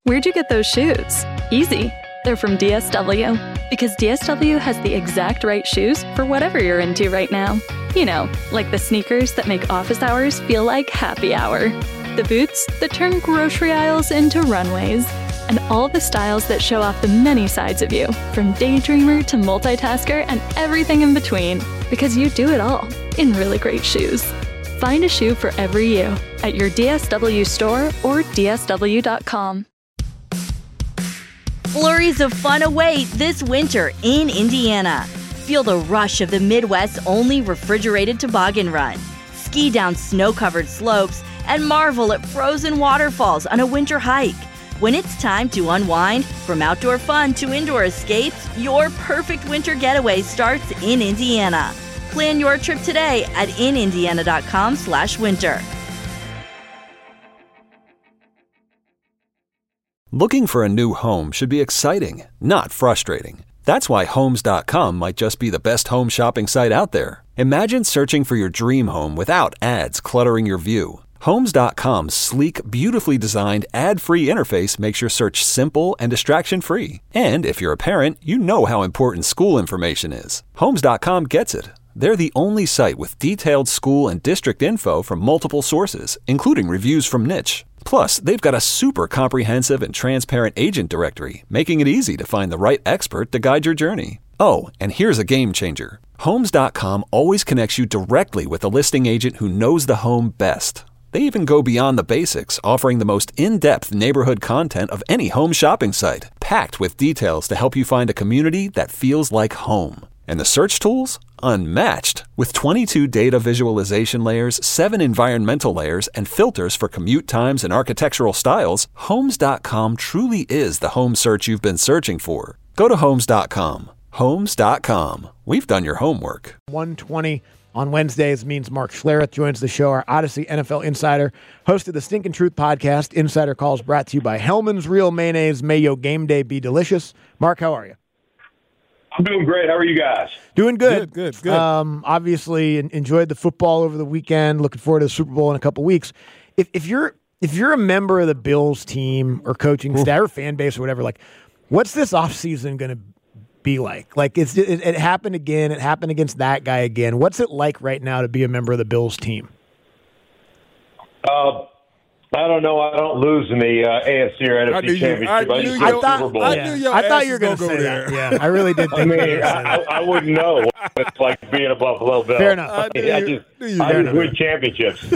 Where'd you get those shoes? Easy. They're from DSW. Because DSW has the exact right shoes for whatever you're into right now. You know, like the sneakers that make office hours feel like happy hour. The boots that turn grocery aisles into runways. And all the styles that show off the many sides of you, from daydreamer to multitasker and everything in between. Because you do it all in really great shoes. Find a shoe for every you at your DSW store or DSW.com. Flurries of fun await this winter in Indiana. Feel the rush of the Midwest's only refrigerated toboggan run. Ski down snow-covered slopes and marvel at frozen waterfalls on a winter hike. When it's time to unwind, from outdoor fun to indoor escapes, your perfect winter getaway starts in Indiana. Plan your trip today at inindiana.com/winter. Looking for a new home should be exciting, not frustrating. That's why Homes.com might just be the best home shopping site out there. Imagine searching for your dream home without ads cluttering your view. Homes.com's sleek, beautifully designed, ad-free interface makes your search simple and distraction-free. And if you're a parent, you know how important school information is. Homes.com gets it. They're the only site with detailed school and district info from multiple sources, including reviews from Niche. Plus, they've got a super comprehensive and transparent agent directory, making it easy to find the right expert to guide your journey. Oh, and here's a game changer. Homes.com always connects you directly with a listing agent who knows the home best. They even go beyond the basics, offering the most in-depth neighborhood content of any home shopping site, packed with details to help you find a community that feels like home. And the search tools? Unmatched. With 22 data visualization layers, 7 environmental layers, and filters for commute times and architectural styles, Homes.com truly is the home search you've been searching for. Go to Homes.com. Homes.com. We've done your homework. 1:20 on Wednesdays means Mark Schlereth joins the show, our Odyssey NFL insider, host of the Stinkin' Truth podcast. Insider Calls brought to you by Hellman's Real Mayonnaise. May your game day be delicious. Mark, how are you? I'm doing great. How are you guys? Doing good. Good. Obviously, enjoyed the football over the weekend. Looking forward to the Super Bowl in a couple weeks. If you're a member of the Bills team or coaching staff or fan base or whatever, like, what's this offseason going to be like? Like, it happened again. It happened against that guy again. What's it like right now to be a member of the Bills team? I don't know. I don't lose in the AFC or NFC Championship. I thought you were going to say there. that. Yeah, I really did think I wouldn't know what it's like being a Buffalo Bill. Fair enough. I just win championships.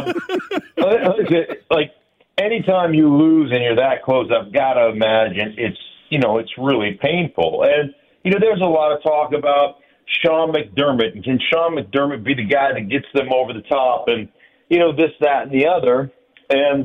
Like, anytime you lose and you're that close, I've got to imagine it's really painful. And, there's a lot of talk about Sean McDermott. And can Sean McDermott be the guy that gets them over the top? And, this, that, and the other. And,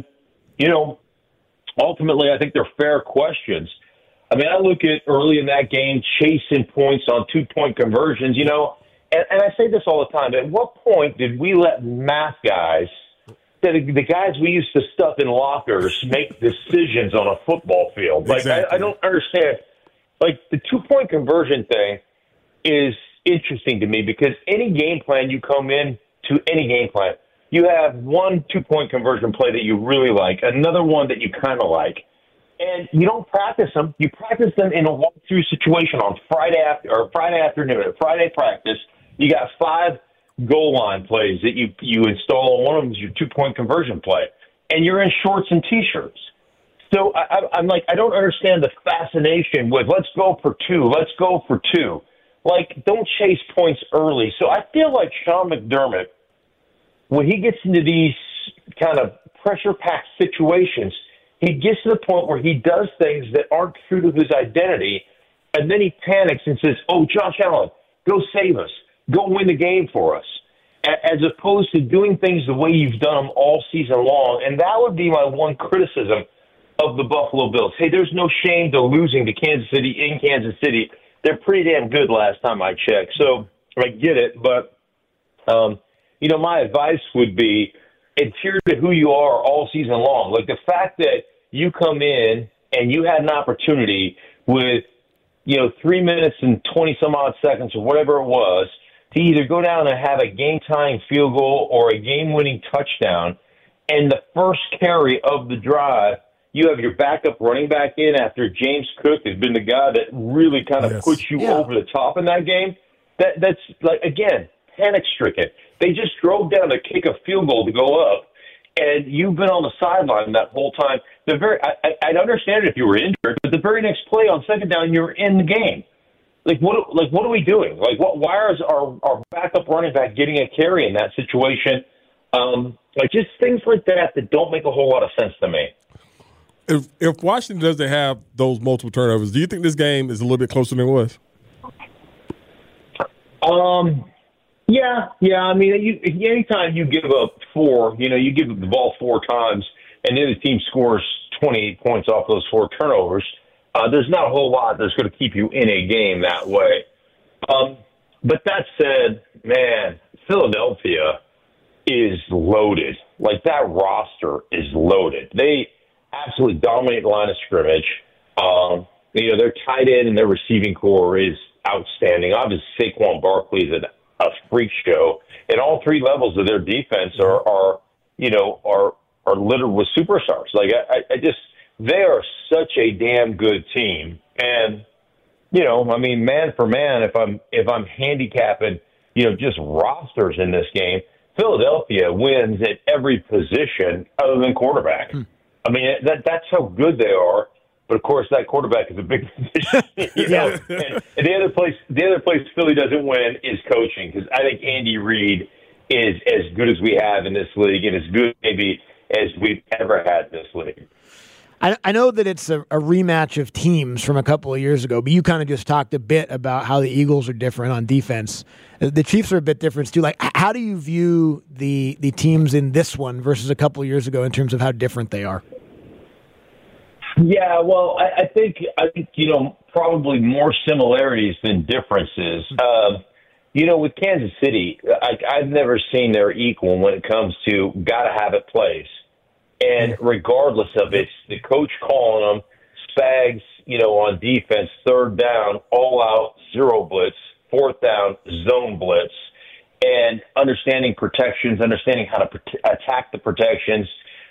ultimately, I think they're fair questions. I mean, I look at early in that game, chasing points on 2-point conversions, and I say this all the time. At what point did we let math guys, the guys we used to stuff in lockers, make decisions on a football field? Like, exactly. I don't understand. Like, the 2-point conversion thing is interesting to me because any game plan you come in to any game plan, you have one 2-point conversion play that you really like, another one that you kind of like, and you don't practice them. You practice them in a walkthrough situation on Friday afternoon. At Friday practice, you got 5 goal line plays that you install, and one of them is your 2-point conversion play, and you're in shorts and T-shirts. So I'm like, I don't understand the fascination with let's go for 2, let's go for 2. Like, don't chase points early. So I feel like Sean McDermott, when he gets into these kind of pressure-packed situations, he gets to the point where he does things that aren't true to his identity, and then he panics and says, oh, Josh Allen, go save us. Go win the game for us, as opposed to doing things the way you've done them all season long. And that would be my one criticism of the Buffalo Bills. Hey, there's no shame to losing to Kansas City in Kansas City. They're pretty damn good last time I checked. So I get it, but my advice would be adhere to who you are all season long. Like, the fact that you come in and you had an opportunity with, 3 minutes and 20-some-odd seconds or whatever it was to either go down and have a game-tying field goal or a game-winning touchdown, and the first carry of the drive, you have your backup running back in after James Cook has been the guy that really kind of puts you over the top in that game. That's like, again, panic-stricken. They just drove down to kick a field goal to go up, and you've been on the sideline that whole time. I'd understand it if you were injured, but the very next play on second down, you're in the game. What are we doing? Why is our backup running back getting a carry in that situation? Just things like that don't make a whole lot of sense to me. If Washington doesn't have those multiple turnovers, do you think this game is a little bit closer than it was? Yeah. I mean, anytime you give up 4, you give the ball 4 times, and then the team scores 28 points off those 4 turnovers, there's not a whole lot that's going to keep you in a game that way. But that said, man, Philadelphia is loaded. Like, that roster is loaded. They absolutely dominate the line of scrimmage. Their tight end and their receiving core is outstanding. Obviously, Saquon Barkley is a freak show, and all 3 levels of their defense are littered with superstars. They are such a damn good team, and man for man, if I'm handicapping, just rosters in this game, Philadelphia wins at every position other than quarterback. I mean, that's how good they are. But of course, that quarterback is a big position. And the other place Philly doesn't win is coaching, because I think Andy Reid is as good as we have in this league, and as good maybe as we've ever had in this league. I know that it's a rematch of teams from a couple of years ago, but you kind of just talked a bit about how the Eagles are different on defense. The Chiefs are a bit different too. Like, how do you view the teams in this one versus a couple of years ago in terms of how different they are? Yeah, well, I think probably more similarities than differences. With Kansas City, I've never seen their equal when it comes to gotta have it plays. And regardless of it's the coach calling them, Spags, on defense, 3rd down, all out, 0 blitz, 4th down, zone blitz, and understanding protections, understanding how to attack the protections.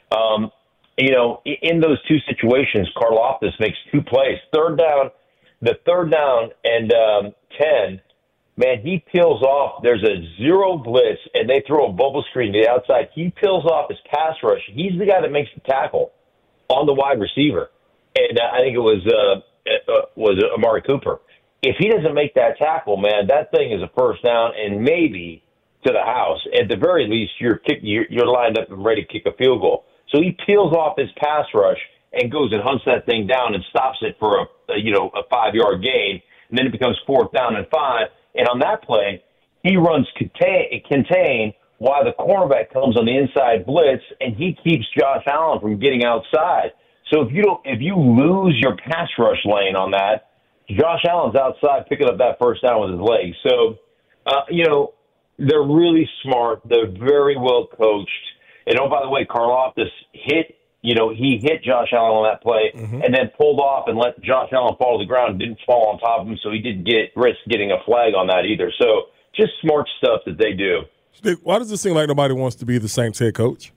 In those 2 situations, Karlaftis makes 2 plays. The third down and 10, man, he peels off. There's a 0 blitz, and they throw a bubble screen to the outside. He peels off his pass rush. He's the guy that makes the tackle on the wide receiver. And I think it was Amari Cooper. If he doesn't make that tackle, man, that thing is a first down and maybe to the house. At the very least, you're lined up and ready to kick a field goal. So he peels off his pass rush and goes and hunts that thing down and stops it for a 5-yard gain, and then it becomes 4th down and 5. And on that play, he runs contain while the cornerback comes on the inside blitz, and he keeps Josh Allen from getting outside. So if you lose your pass rush lane on that, Josh Allen's outside picking up that first down with his legs. So, they're really smart. They're very well coached. And, by the way, Karlaftis hit Josh Allen on that play and then pulled off and let Josh Allen fall to the ground, didn't fall on top of him, so he didn't risk getting a flag on that either. So just smart stuff that they do. Steve, why does it seem like nobody wants to be the Saints head coach?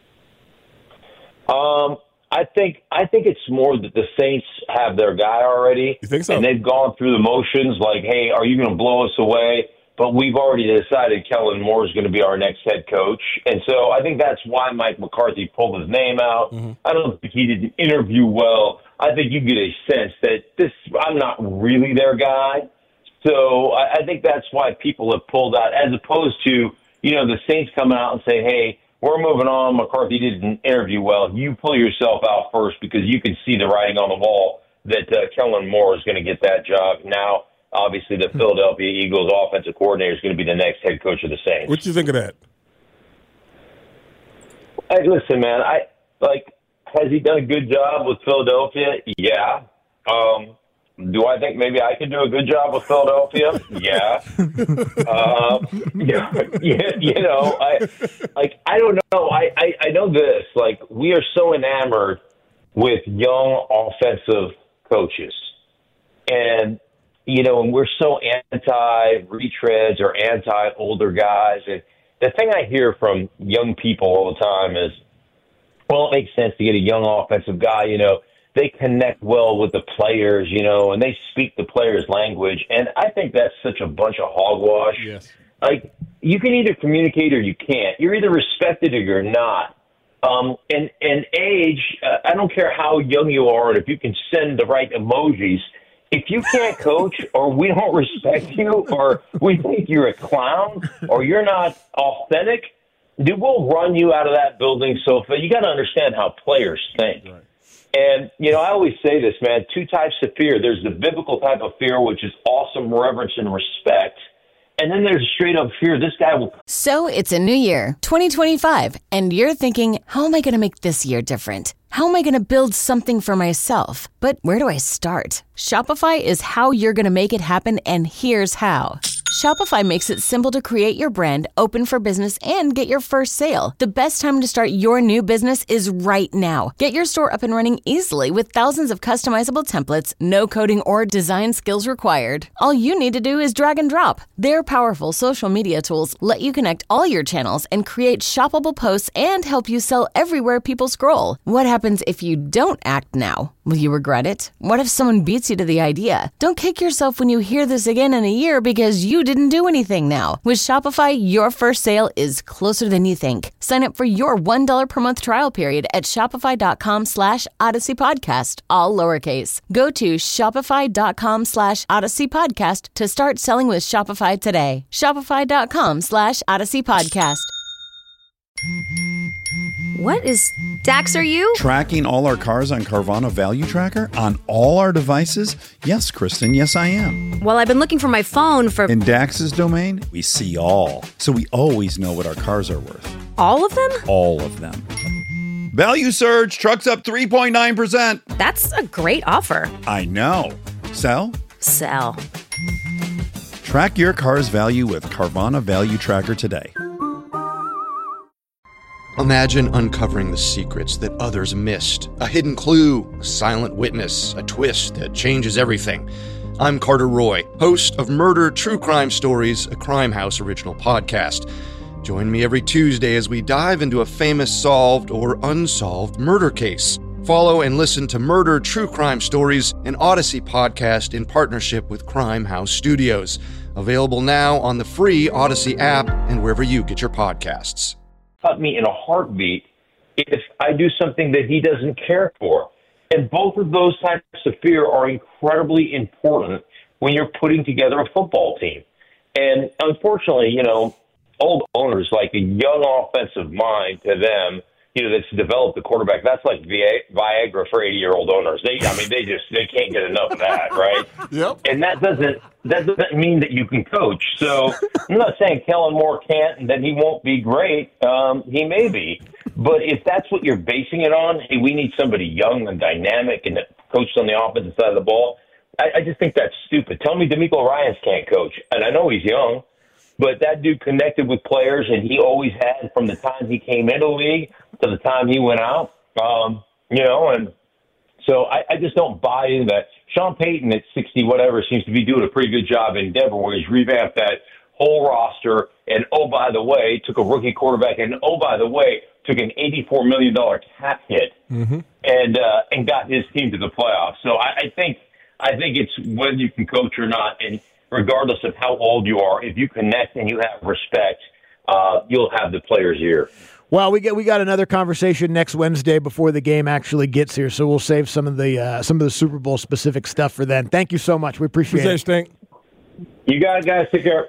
I think it's more that the Saints have their guy already. You think so? And they've gone through the motions like, hey, are you going to blow us away? But we've already decided Kellen Moore is going to be our next head coach. And so I think that's why Mike McCarthy pulled his name out. I don't think he didn't interview well. I think you get a sense that I'm not really their guy. So I think that's why people have pulled out, as opposed to, the Saints coming out and say, hey, we're moving on. McCarthy didn't interview well. You pull yourself out first because you can see the writing on the wall that Kellen Moore is going to get that job. Now, obviously, the Philadelphia Eagles offensive coordinator is going to be the next head coach of the Saints. What do you think of that? Hey, listen, man, has he done a good job with Philadelphia? Yeah. Do I think maybe I could do a good job with Philadelphia? Yeah. I don't know. I know this. We are so enamored with young offensive coaches. And, and we're so anti-retreads or anti-older guys. And the thing I hear from young people all the time is, well, it makes sense to get a young offensive guy. They connect well with the players, and they speak the players' language. And I think that's such a bunch of hogwash. Yes. Like, you can either communicate or you can't. You're either respected or you're not. And age, I don't care how young you are, and if you can send the right emojis, if you can't coach, or we don't respect you, or we think you're a clown, or you're not authentic, dude, we'll run you out of that building. So you got to understand how players think. Right. And, I always say this, man, two types of fear. There's the biblical type of fear, which is awesome reverence and respect. And then there's straight up fear. This guy will. So it's a new year, 2025, and you're thinking, how am I going to make this year different? How am I going to build something for myself? But where do I start? Shopify is how you're going to make it happen, and here's how. Shopify makes it simple to create your brand, open for business, and get your first sale. The best time to start your new business is right now. Get your store up and running easily with thousands of customizable templates, no coding or design skills required. All you need to do is drag and drop. Their powerful social media tools let you connect all your channels and create shoppable posts and help you sell everywhere people scroll. What happens if you don't act now? Will you regret it? What if someone beats you to the idea? Don't kick yourself when you hear this again in a year because you didn't do anything now. With Shopify, your first sale is closer than you think. Sign up for your $1 per month trial period at shopify.com/Odyssey Podcast, all lowercase. Go to shopify.com/Odyssey Podcast to start selling with Shopify today. Shopify.com/Odyssey Podcast. What is Dax, are you? Tracking all our cars on Carvana Value Tracker on all our devices? Yes, Kristen, yes, I am. Well, I've been looking for my phone for... In Dax's domain, we see all. So we always know what our cars are worth. All of them? All of them. Value surge, trucks up 3.9%. That's a great offer. I know. Sell? Sell. Track your car's value with Carvana Value Tracker today. Imagine uncovering the secrets that others missed. A hidden clue, a silent witness, a twist that changes everything. I'm Carter Roy, host of Murder True Crime Stories, a Crime House original podcast. Join me every Tuesday as we dive into a famous solved or unsolved murder case. Follow and listen to Murder True Crime Stories, an Odyssey podcast in partnership with Crime House Studios. Available now on the free Odyssey app and wherever you get your podcasts. Cut me in a heartbeat if I do something that he doesn't care for. And both of those types of fear are incredibly important when you're putting together a football team. And unfortunately, old owners, like a young offensive mind to them, that's developed the quarterback. That's like Viagra for 80-year-old owners. They can't get enough of that, right? Yep. And that doesn't mean that you can coach. So I'm not saying Kellen Moore can't and that he won't be great. He may be. But if that's what you're basing it on, hey, we need somebody young and dynamic and coached on the offensive side of the ball, I just think that's stupid. Tell me DeMeco Ryans can't coach. And I know he's young, but that dude connected with players, and he always had from the time he came into the league to the time he went out, and so I just don't buy into that. Sean Payton at 60 whatever seems to be doing a pretty good job in Denver, where he's revamped that whole roster, and oh, by the way, took a rookie quarterback, and oh, by the way, took an $84 million cap hit, and got his team to the playoffs. So I think it's whether you can coach or not, and regardless of how old you are, if you connect and you have respect, you'll have the player's ear. Well, we got another conversation next Wednesday before the game actually gets here, so we'll save some of the Super Bowl specific stuff for then. Thank you so much. We appreciate it. Stink. You guys take care.